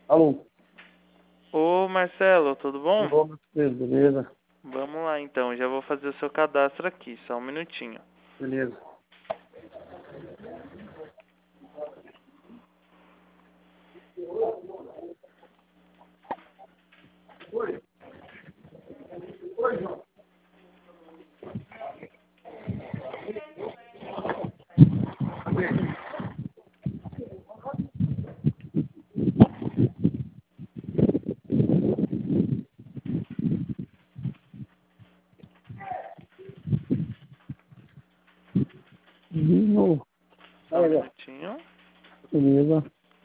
Alô? Ô Marcelo, tudo bom? Ô, Matheus, beleza? Vamos lá então, já vou fazer o seu cadastro aqui, só um minutinho. Beleza. Oi. Oi, João. Só um minutinho. Beleza.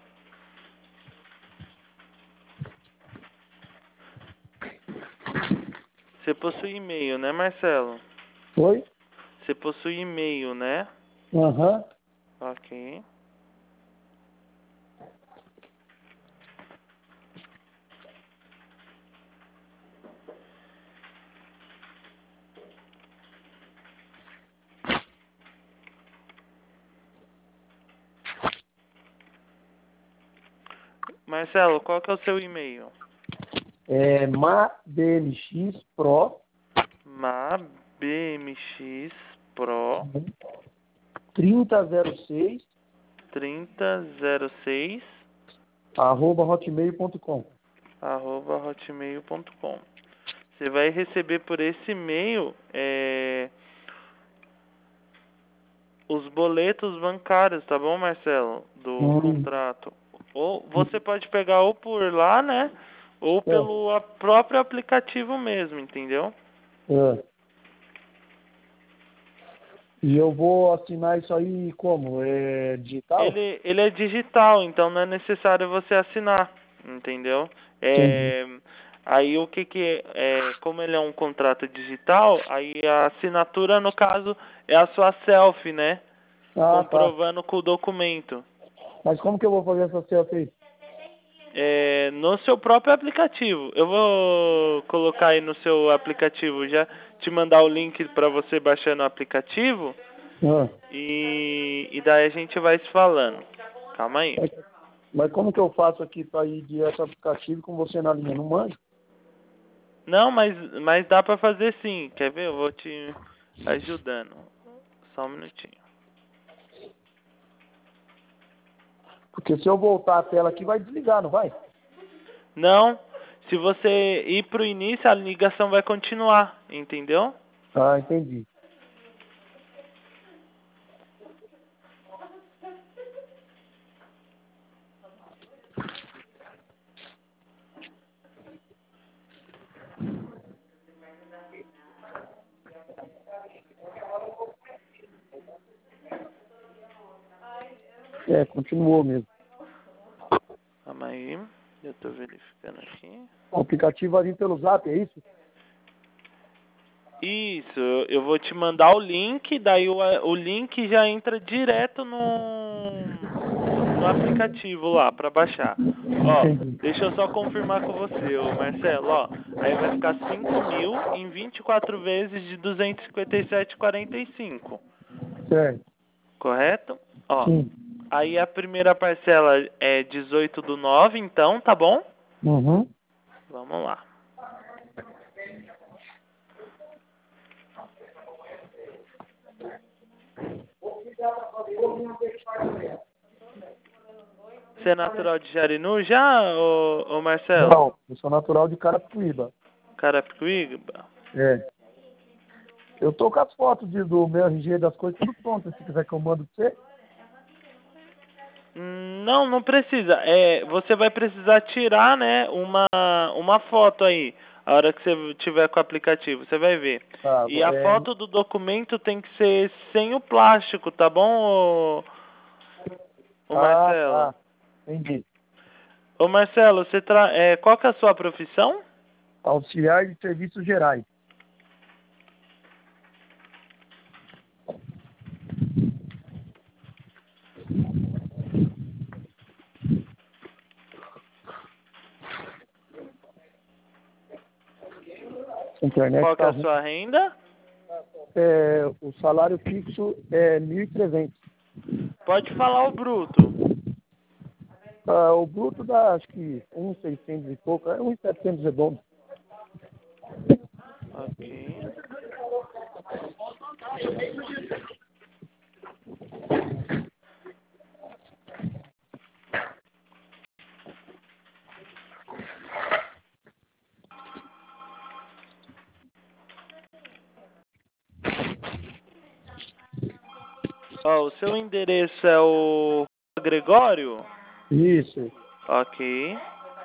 Você possui e-mail, né, Marcelo? Oi? Você possui e-mail, né? Aham. Ok. Marcelo, qual que é o seu e-mail? É MABMX MABMXPro 3006 3006 @hotmail.com. @hotmail.com. Você vai receber por esse e-mail os boletos bancários, tá bom, Marcelo? Do contrato. Ou você pode pegar ou por lá, né? Ou pelo próprio aplicativo mesmo, entendeu? É. E eu vou assinar isso aí como? É digital? Ele é digital, então não é necessário você assinar, entendeu? Entendi. Aí o que como ele é um contrato digital, aí a assinatura, no caso, é a sua selfie, né? Ah, tá. Comprovando com o documento. Mas como que eu vou fazer essa selfie aí? No seu próprio aplicativo. Eu vou colocar aí no seu aplicativo, já te mandar o link para você baixar no aplicativo Ah. e daí a gente vai se falando. Calma aí. Mas como que eu faço aqui para ir direto ao aplicativo com você na linha? Não manjo? Não, mas dá para fazer sim. Quer ver? Eu vou te ajudando. Só um minutinho. Porque se eu voltar a tela aqui vai desligar, não vai? Não, se você ir pro início, a ligação vai continuar, entendeu? Ah, entendi. Continuou mesmo. Calma aí, eu tô verificando aqui. O aplicativo vai vir pelo Zap, é isso? Isso, eu vou te mandar o link, daí o link já entra direto no aplicativo lá para baixar. Ó, Entendi. deixa eu só confirmar com você, ô Marcelo, ó. Aí vai ficar 5.000 em 24 vezes de 257,45. Certo. Correto? Ó, Sim. aí a primeira parcela é 18/9, então, tá bom? Uhum. Vamos lá. Você é natural de Jarinu já, ô Marcelo? Não, eu sou natural de Carapicuíba. Carapicuíba? É. Eu tô com as fotos do meu RG das coisas tudo pronto. Se quiser que eu mando pra você. Não, não precisa. Você vai precisar tirar, né, uma foto aí, a hora que você tiver com o aplicativo, você vai ver. Tá, E a foto do documento tem que ser sem o plástico, tá bom, ô Marcelo? tá. Entendi. Ô Marcelo, qual que é a sua profissão? Auxiliar de serviços gerais. A internet Qual que tá é a ruim. sua renda? O salário fixo é 1.300. Pode falar o bruto. O bruto dá, acho que 1.600 e pouco, 1.700 redondo. Ok. Ó, o seu endereço é o Gregório? Isso. Ok.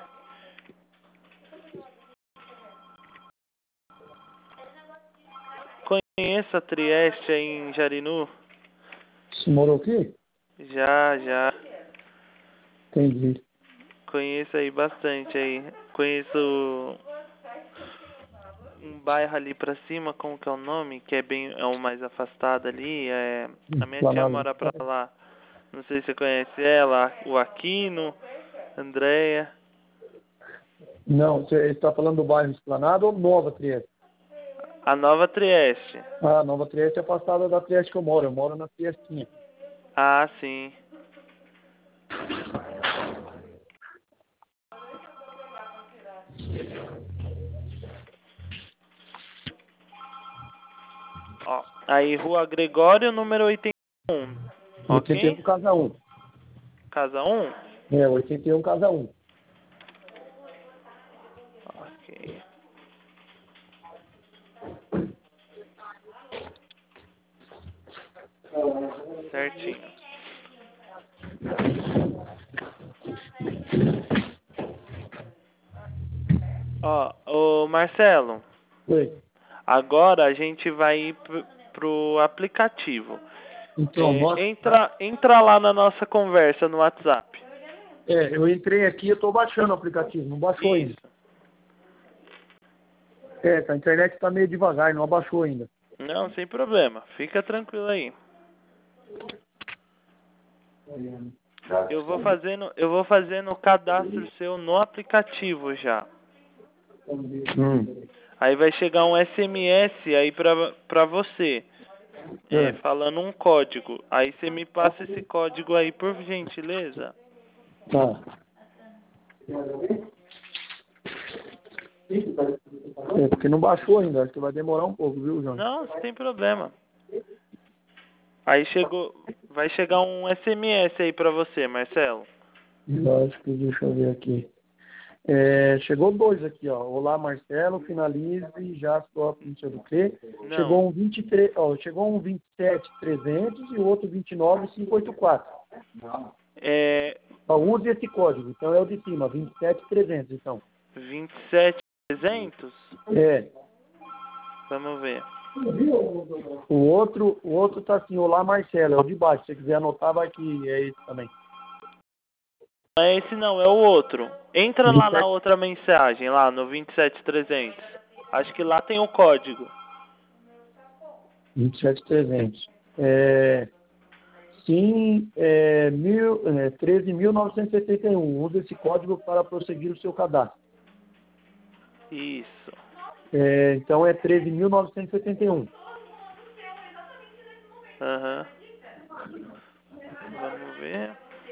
Conheça a Trieste aí em Jarinu? Você morou aqui? Já. Entendi. Conheço aí bastante aí. Conheço um bairro ali pra cima, como que é o nome? Que é o mais afastado ali. A minha tia Planalto. mora pra lá. Não sei se você conhece ela, o Aquino, Andréia. Não, você está falando do bairro Esplanada ou Nova Trieste? A Nova Trieste. Ah, Nova Trieste é afastada da Trieste que eu moro. Eu moro na Triestinha. Ah, sim. Ó, aí Rua Gregório, número 81. Ok? 81 casa 1. Casa 1? 81 casa 1. Ok. Certinho. Ó, ô Marcelo, Oi. agora a gente vai ir pro aplicativo. Então, Entra lá na nossa conversa no WhatsApp. eu entrei aqui, eu estou baixando o aplicativo, não baixou ainda. Isso. A internet está meio devagar, não abaixou ainda. Não, sem problema. Fica tranquilo aí. Eu vou fazendo o cadastro seu no aplicativo já. Aí vai chegar um SMS aí pra você, falando um código. Aí você me passa esse código aí, por gentileza. Tá. Porque não baixou ainda, acho que vai demorar um pouco, viu, João? Não, sem problema. Aí vai chegar um SMS aí pra você, Marcelo. Acho que deixa eu ver aqui. Chegou dois aqui, ó. Olá, Marcelo, finalize já stop, não sei do que. Não. Chegou um 23, chegou um 27.300 e o outro 29.584. Use esse código, então é o de cima, 27.300, então. 27.300? Vamos ver. O outro tá assim, olá, Marcelo, é o de baixo. Se você quiser anotar, vai que é esse também. Não é esse não, é o outro. Entra lá 27. na outra mensagem, lá no 27.300. Acho que lá tem o código. 27.300. Sim, 13.971. Use esse código para prosseguir o seu cadastro. Isso. Então é 13.971. Aham. Vamos ver.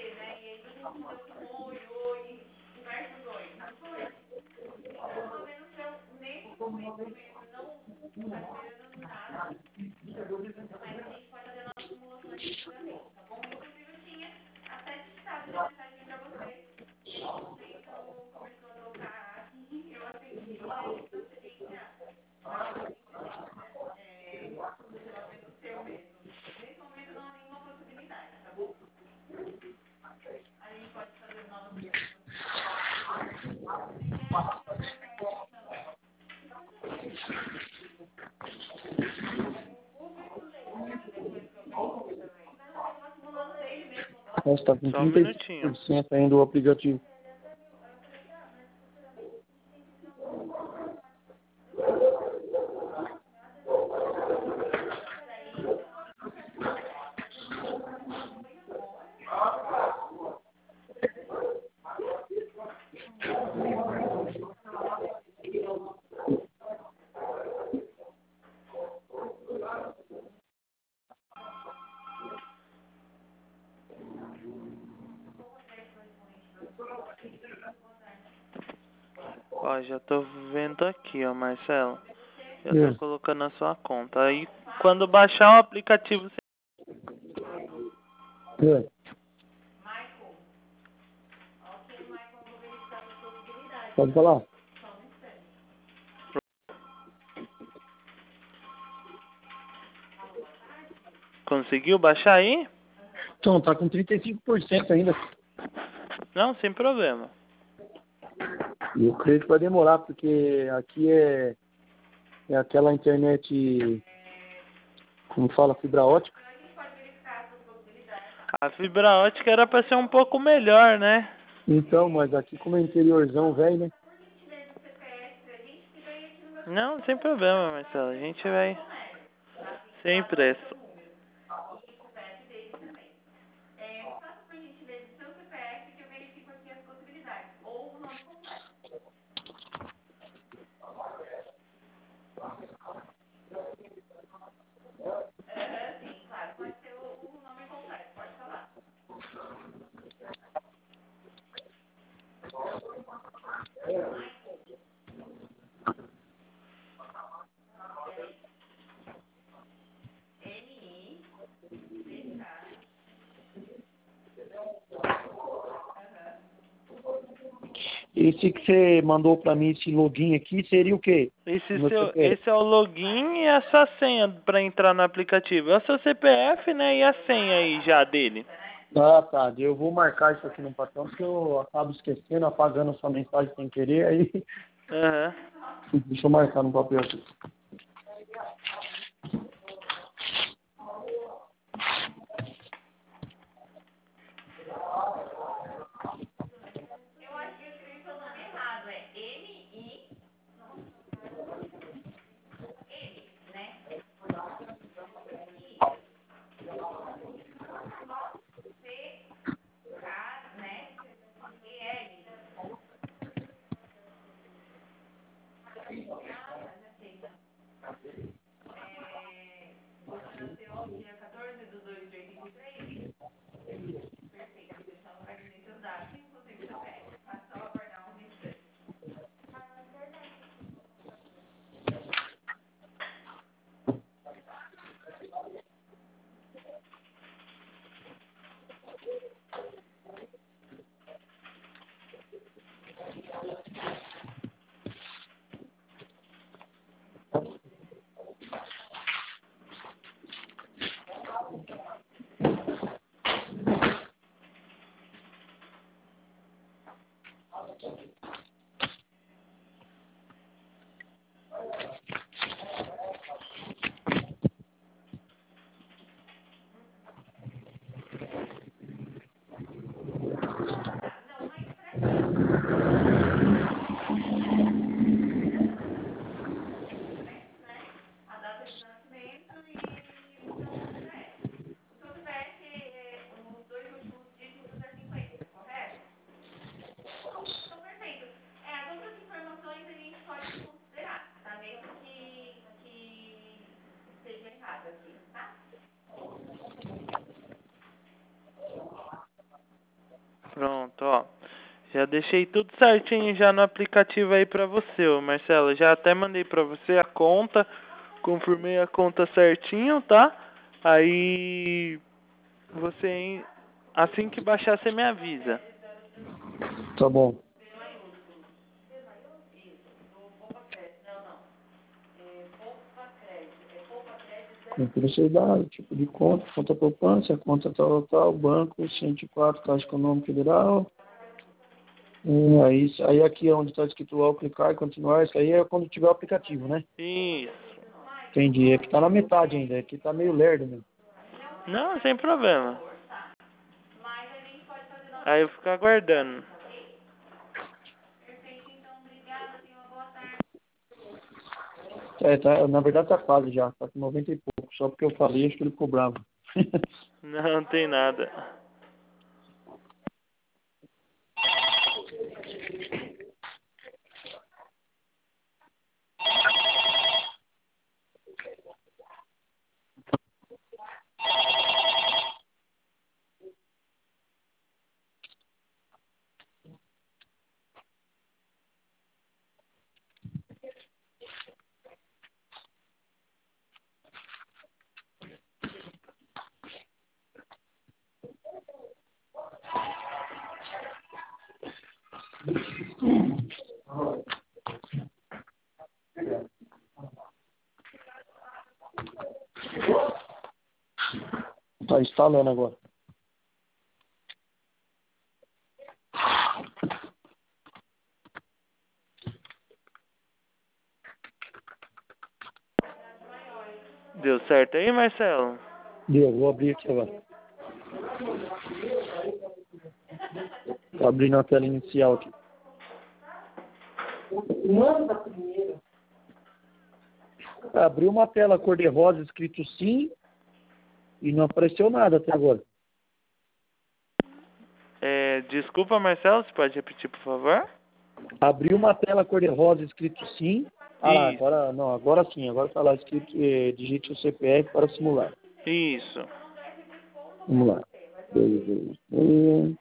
Nossa, está com Só um minutinho. 35% ainda o aplicativo. Ó, já tô vendo aqui, ó, Marcelo. Já É. tô colocando a sua conta. Aí, quando baixar o aplicativo, você... É. Pode falar? Conseguiu baixar aí? Então, tá com 35% ainda. Não, sem problema. E eu creio que vai demorar, porque aqui é aquela internet, como fala, fibra ótica. A fibra ótica era pra ser um pouco melhor, né? Então, mas aqui como é interiorzão, velho, né? Não, sem problema, Marcelo. A gente vai sem pressa. Esse que você mandou pra mim, esse login aqui, seria o quê? Meu CPF. Esse é o login e essa senha pra entrar no aplicativo. É o seu CPF, né? E a senha aí já dele. Ah, tá. Eu vou marcar isso aqui no patrão, porque eu acabo esquecendo, apagando a sua mensagem sem querer, aí Aham. deixa eu marcar no papel aqui. Pronto, ó. Já deixei tudo certinho já no aplicativo aí pra você, ô Marcelo. Já até mandei pra você a conta. Confirmei a conta certinho, tá? Aí assim que baixar, você me avisa. Tá bom. Tem privacidade, tipo de conta poupança, conta tal, banco, 104, Caixa Econômica Federal. Aí aqui é onde está escrito ao clicar e continuar, isso aí é quando tiver o aplicativo, né? Isso. Entendi. É que tá na metade ainda, aqui tá meio lerdo mesmo. Não, sem problema. Aí eu fico aguardando. Na verdade tá quase já, tá com 90 e pouco, só porque eu falei, acho que ele ficou bravo. Não tem nada. Tá instalando agora. Deu certo aí, Marcelo? Deu, vou abrir aqui agora. Tô abrindo a tela inicial aqui. Abriu uma tela cor-de-rosa escrito sim e não apareceu nada até agora. Desculpa, Marcelo, você pode repetir, por favor? Abriu uma tela cor-de-rosa escrito sim. Ah lá, Isso. agora não, agora sim, agora tá lá escrito digite o CPF para simular. Isso. Vamos lá. 490,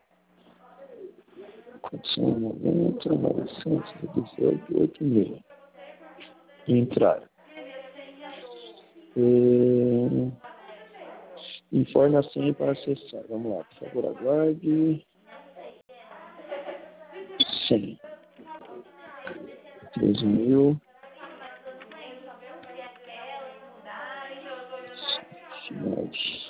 918, 86. Entrar. Informe a senha para acessar. Vamos lá, por favor, aguarde. Senha. 13.000. Cidade.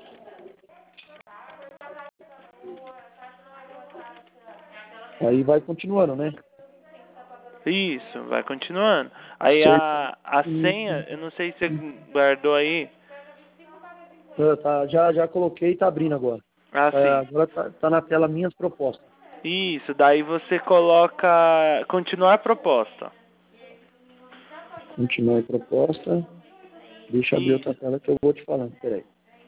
Aí vai continuando, né? Isso, vai continuando. Aí Certo. a senha, eu não sei se você guardou aí. Tá, já coloquei e tá abrindo agora. Ah, sim. Agora tá na tela minhas propostas. Isso, daí você coloca continuar a proposta. Continuar a proposta. Deixa eu abrir outra Isso. tela que eu vou te falando. Peraí.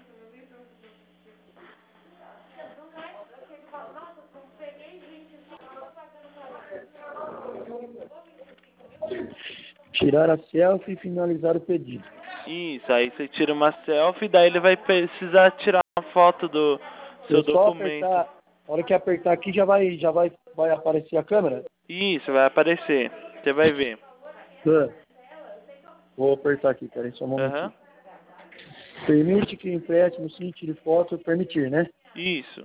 Tirar a selfie e finalizar o pedido. Isso, aí você tira uma selfie, daí ele vai precisar tirar uma foto do seu É só documento. apertar, a hora que apertar aqui vai aparecer a câmera? Isso, vai aparecer. Você vai ver. Vou apertar aqui, peraí, só um Aham. momentinho. Permite que empréstimo, sim, tire foto, permitir, né? Isso.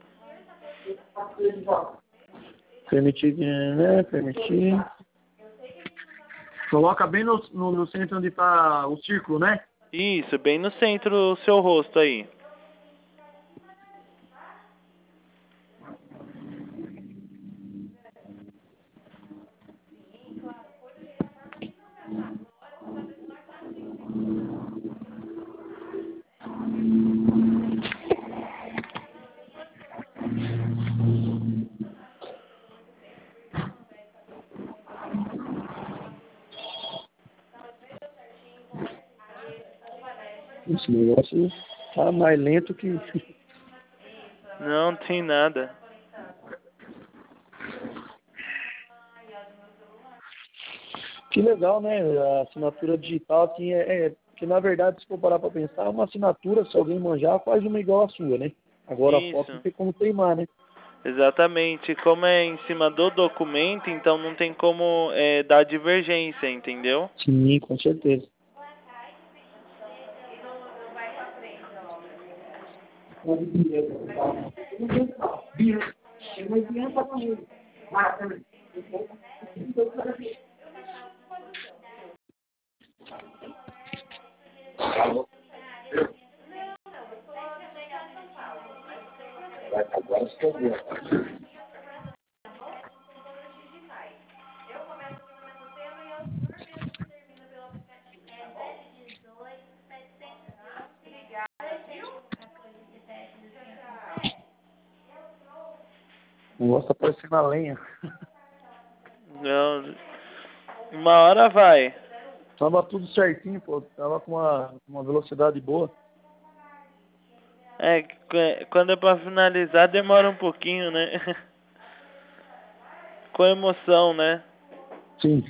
Permitir, né? Permitir. Coloca bem no centro onde está o círculo, né? Isso, bem no centro o seu rosto aí. Esse negócio tá mais lento que... Não tem nada. Que legal, né? A assinatura digital, assim, que na verdade, se for parar para pensar, uma assinatura, se alguém manjar, faz uma igual a sua, né? Agora a foto não Isso. tem como teimar, né? Exatamente. Como é em cima do documento, então não tem como dar divergência, entendeu? Sim, com certeza. O negócio tá parecendo a lenha. Não. Uma hora vai. Tava tudo certinho, pô. Tava com uma velocidade boa. Quando é pra finalizar demora um pouquinho, né? Com emoção, né? Sim.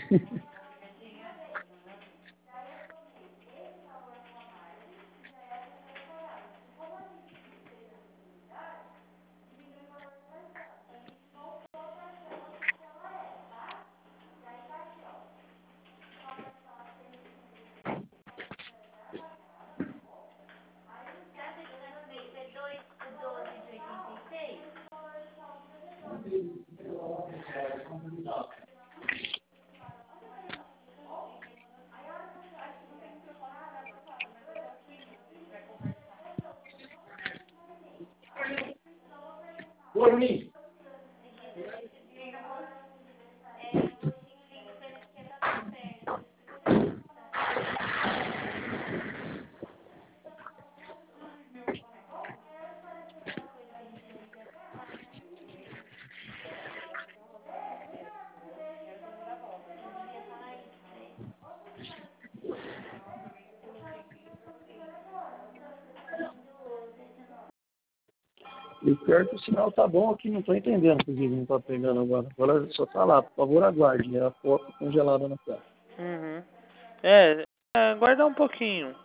E pior que o sinal tá bom aqui, não tô entendendo por que não tá pegando agora. Agora só tá lá, por favor aguarde, é a foto congelada na tela. Uhum. Guarda um pouquinho.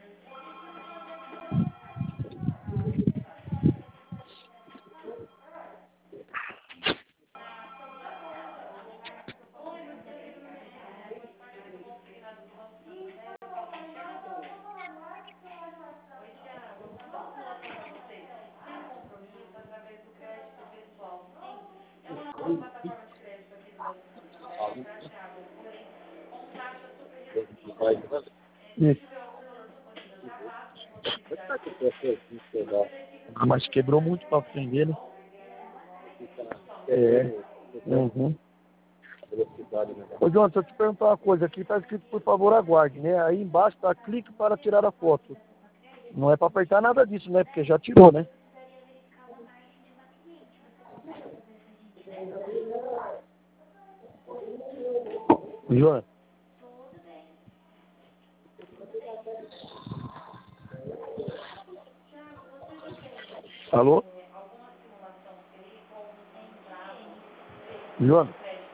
Ah, mas quebrou muito para prender, né? Uhum. Ô, João, deixa eu te perguntar uma coisa. Aqui tá escrito, por favor, aguarde, né? Aí embaixo tá clique para tirar a foto. Não é para apertar nada disso, né? Porque já tirou, né? João? Alô? João?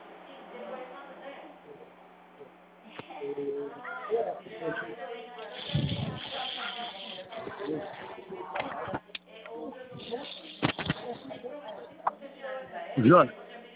João?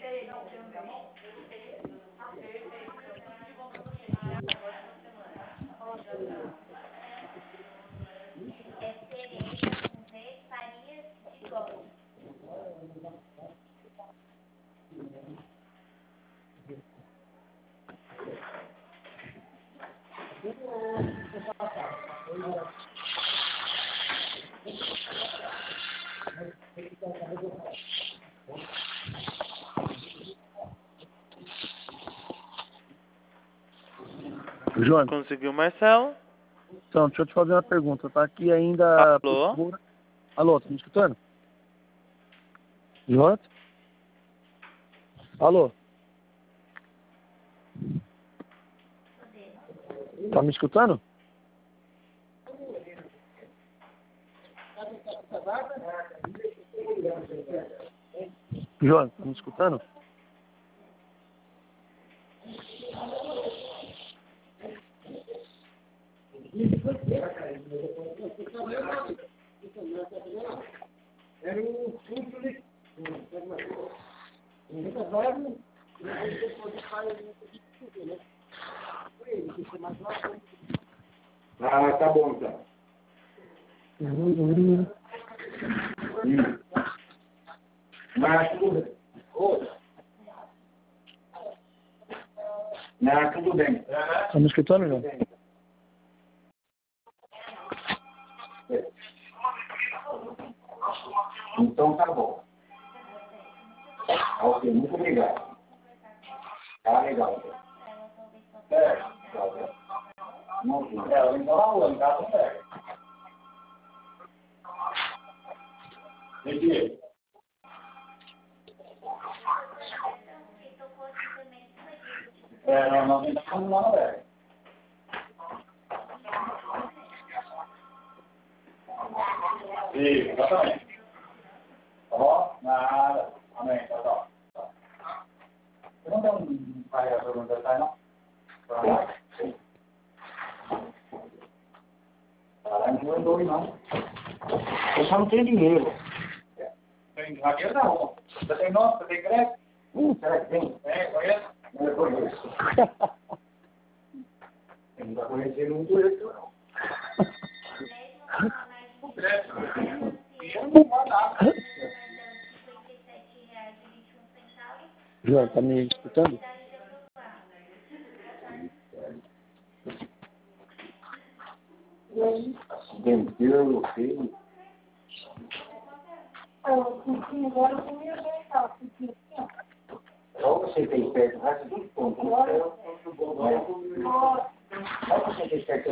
João? Conseguiu, Marcelo? Então, deixa eu te fazer uma pergunta. Tá aqui ainda... Alô? Por favor... Alô, tá me escutando? João? Alô? Tá me escutando? João, tá me escutando? Ah, tá bom então. Mas tudo bem. Não, tudo bem. Tá me escutando, João? Então tá bom. Ok, muito obrigado. Tá legal. Legal. Então aonde? Tá tudo certo. Entendi. Nós estamos lá no velho. Sim, exatamente. Tá bom? Nada. Amém. Tá. Você não tem um carregador no detalhe, não? Tá. Caralho, não é doido, não. Eu só não tenho dinheiro. Tem dinheiro não. Você tem nota? Você tem crédito? Será que tem? Conhece? Não conheço. Eu não está conhecendo muito esse, não. O crédito. Eu não vou nada. João, tá me escutando? Vendeu, filho. Só você tem perto, vai se tudo ponto. Só você tem perto.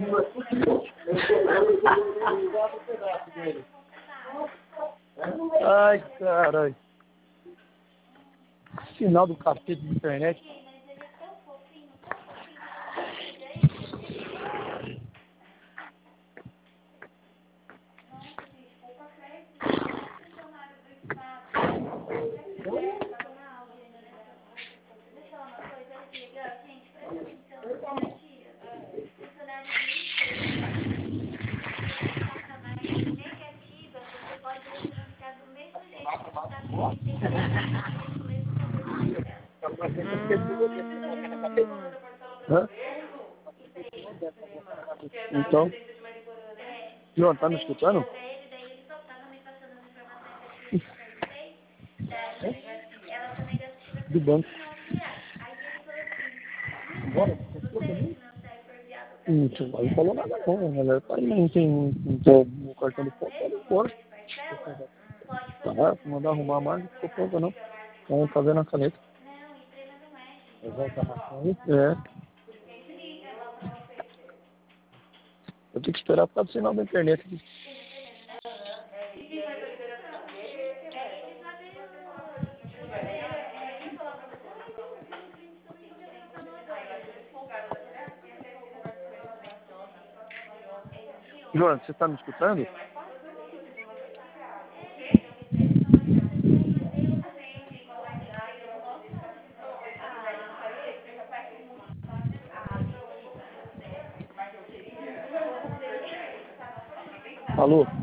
Ai, caralho. Sinal do cacete de internet. Hã? Então, João, tá me escutando? Do banco. Bora? Não falou nada não, ela tá aí, não tem o cartão de foto, pode ir embora. Tá, mandar arrumar mais, não ficou pronta não. Vamos fazer na caneta. É. Eu tenho que esperar por causa do sinal da internet aqui. João, você está me escutando? Alô?